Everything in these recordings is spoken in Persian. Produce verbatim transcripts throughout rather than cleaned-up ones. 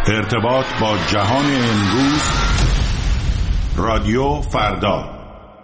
ارتباط با جهان امروز، رادیو فردا.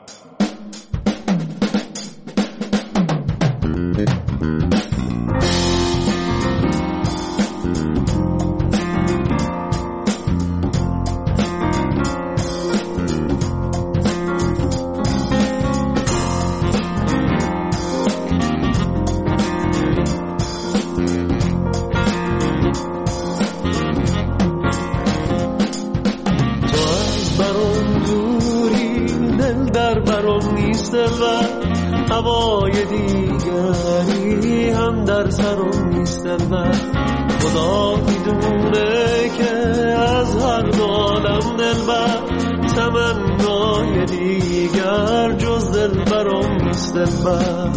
هوای دیگری هم در سرم نیست من. خدا میدونه که از هر دو عالم دلبر تمنای دیگر جز دلبرم نیست من.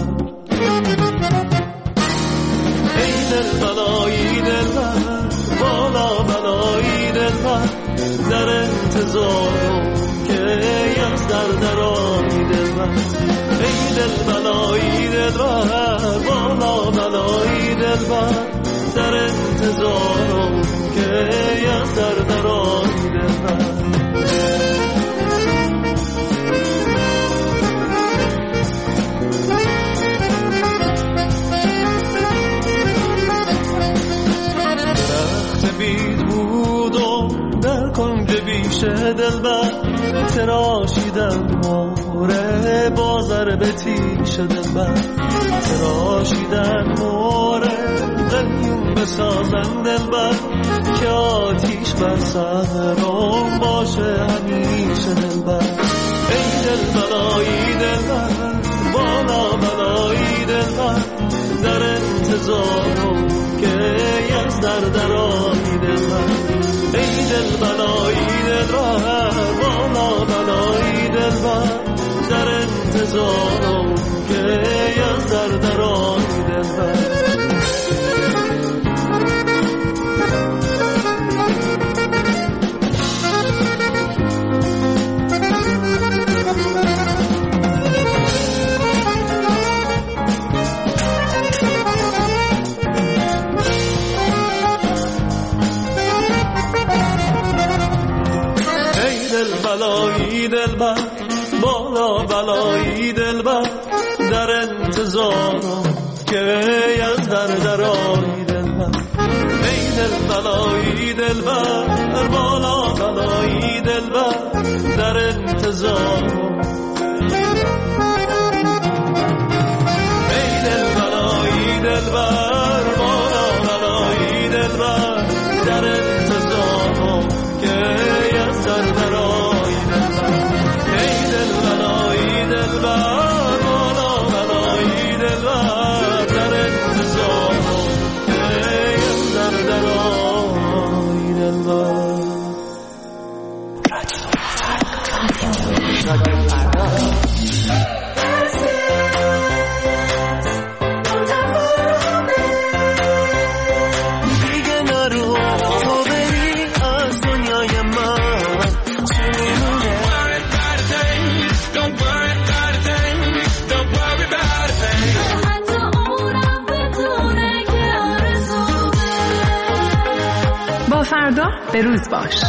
ای دل بلایی دلبر، بالا بلایی دلبر، در انتظارم که از در درانی دلبر. ای دل بلایی دلبر، بالا بلایی دلبر، در انتظارم که از در درانی دلبر. درخت بید بودم در کنج بیشه دلبر، تراشیدم موره بازر به تیش دلبر. تراشیدم موره قلیون بسازم دلبر، که آتیش بر سرم باشه همیشه دلبر. ای دل بلایی دلبر، بالا بلایی دلبر، در انتظارم که از در درانی دلبر. ای دل بلایی دلبر، بالا بلایی دلبر، در انتظارم که از در درانی دلبر. بلایی دلبر، بالا بلایی دلبر، در انتظارم که از در درانی دلبر. ای دل بلایی دلبر، بالا بلایی دلبر، در انتظارم. ای دل بلایی دلبر، بالا بلایی دلبر، در انتظارم که از در درانی دلبر. ای دل بلایی دلبر، بالا بلایی دلبر، در انتظارم که از در درانی دلبر. فردا به روز باش.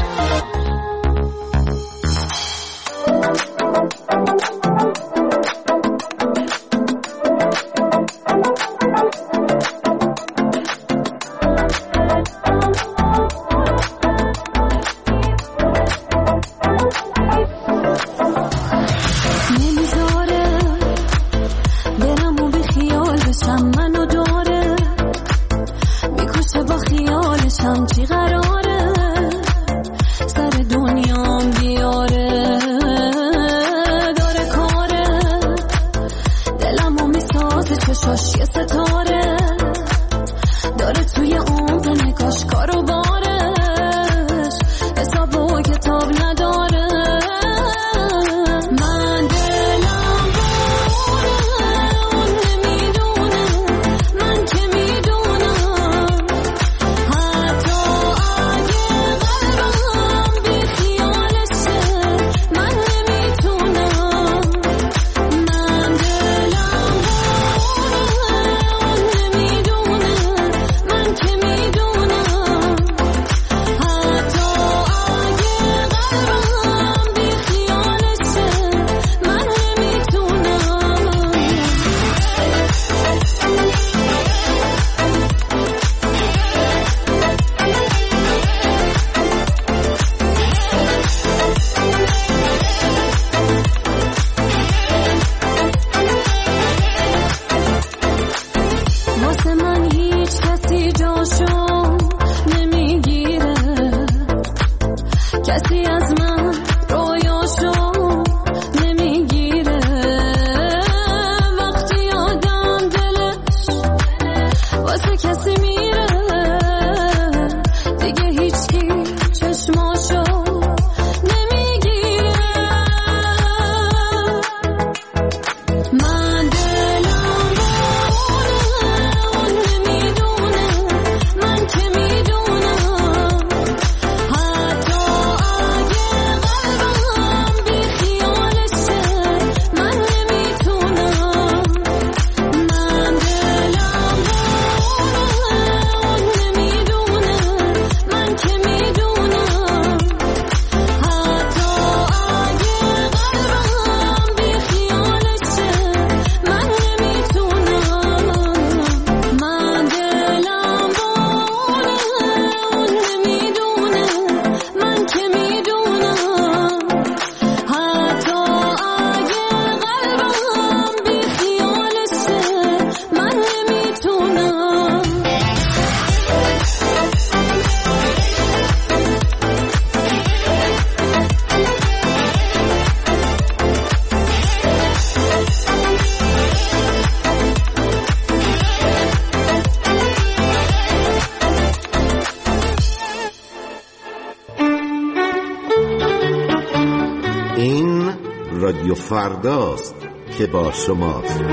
رادیو فرداست که با شماست.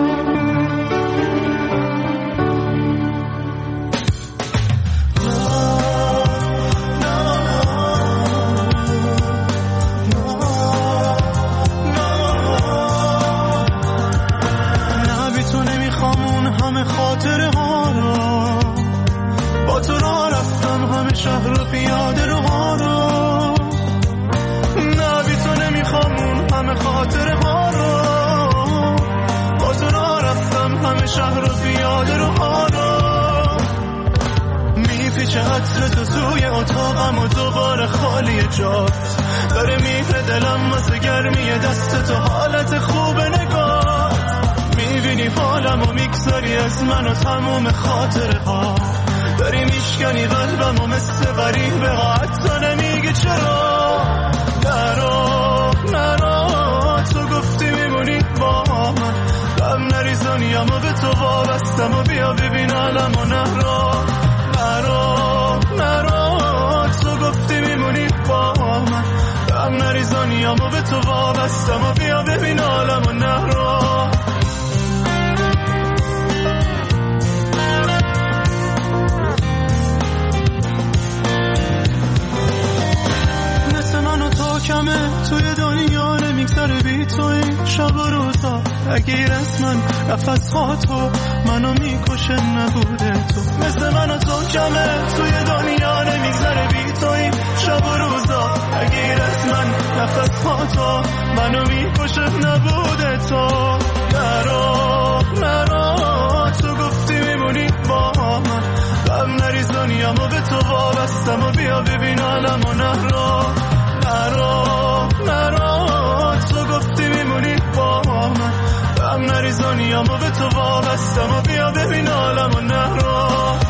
داره میره دلم واسه گرمی دست تو، حالت خوب نگاه میبینی حالم و میگذاری از من و تموم خاطره ها، داری میشکنی قلبم و مثل غریب به حتی نمیگی چرا. نرو نرو تو گفتی میمونی با من، غم نریزانیم و به تو وابستم و بیا ببین علم و نرو نرو نرو تو گفتی میمونی با من، غم نریزانیم و به تو وابستم و بیا ببین عالم و نرو. مثل من و تو کمه توی دنیا نمیگذره بی توی شب و روزا، اگه رسمن نفس خاطو منو میکشه نبوده تو. مثل من و تو کمه توی دنیا نمیگذره بی توی شب و روزا، اگه رسمن نفس خاطو منو میکشه نبوده تو. نرو نرو تو گفتی میمونی با من، غم نریزانیم و به تو وابستم و بیا ببین عالم و نرو نرو نرو تو گفتی میمونی با من، غم نریزانیم و به تو وابستم و بیا ببین عالم و نرو.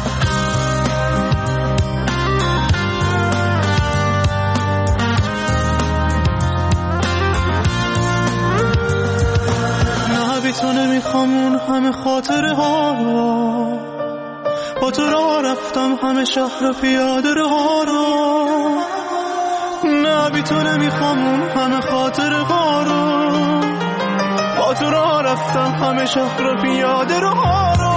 نه بی تو نمیخوام اون همه خاطره ها رو، با تو را رفتم همه شهر و پیاده ها رو. نه بی تو نمیخوام اون همه خاطره ها رو، با تو را رفتم همه شهر و پیاده ها رو.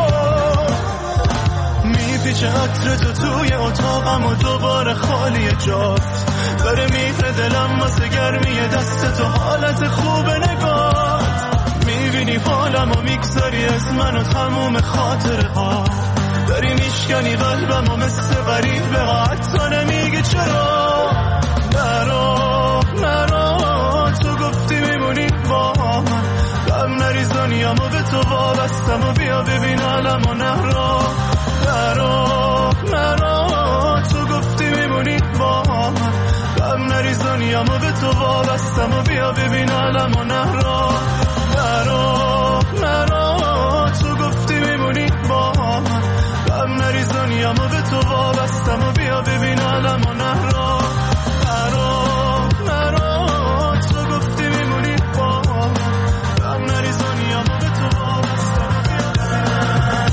میپیچه عطر تو توی اتاقم و دوباره خالی جات، داره میره دلم واسه گرمی دست تو، حالت خوب نگاه میبینی حالم و میگذاری از من و تموم خاطره ها، داری میشکنی قلبم و مثل غریب به حتی نمیگی چرا. نرو نرو تو گفتی میمونی با من، غم نریزانیم و به تو وابستم و بیا ببین عالم و نرو نرو نرو تو گفتی میمونی با من، غم نریزانیم و به تو وابستم و بیا ببین عالم و نرو نرو نرو تو گفتی میمونی با من، غم نریزانیم و به تو وابستم و بیا ببین عالم و نرو نرو نرو تو گفتی میمونی با من، غم نریزانیم و به تو وابستم و بیا ببین.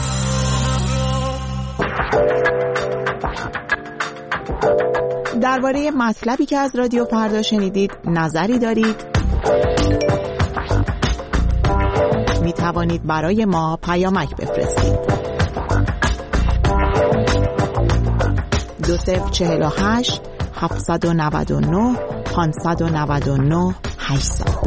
درباره مطلبی که از رادیو فردا شنیدید نظری دارید؟ می توانید برای ما پیامک بفرستید. دو صفر چهل و هشت هفتصد و نود و نه پانصد و نود و نه هشتصد.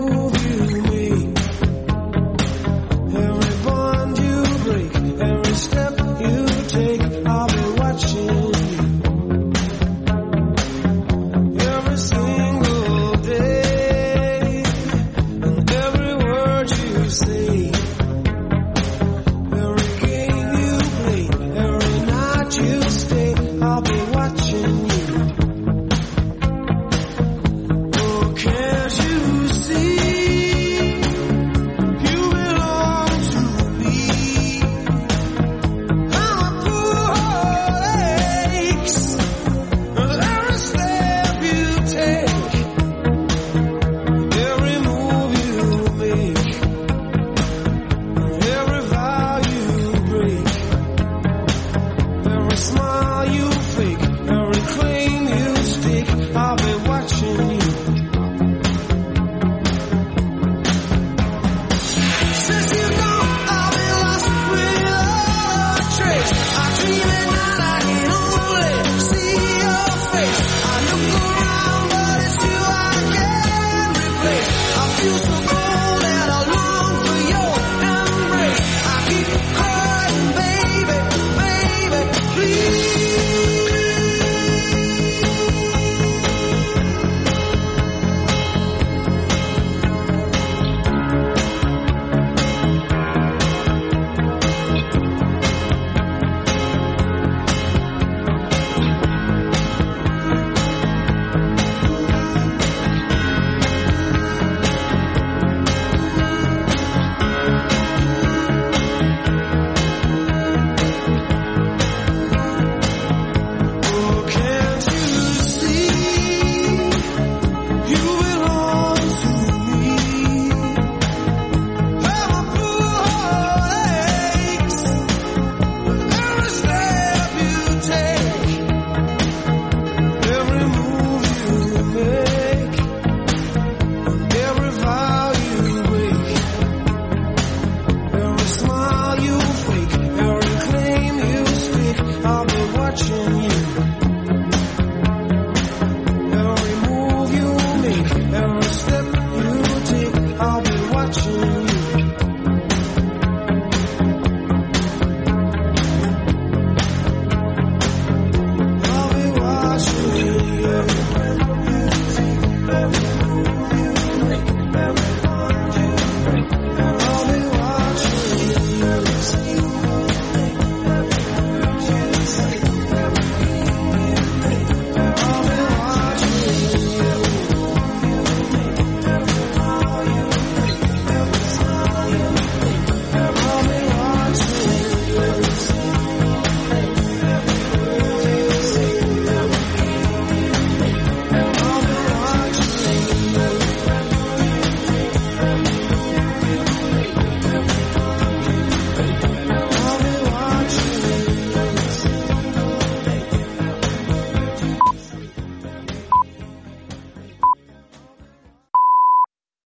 Every رادیو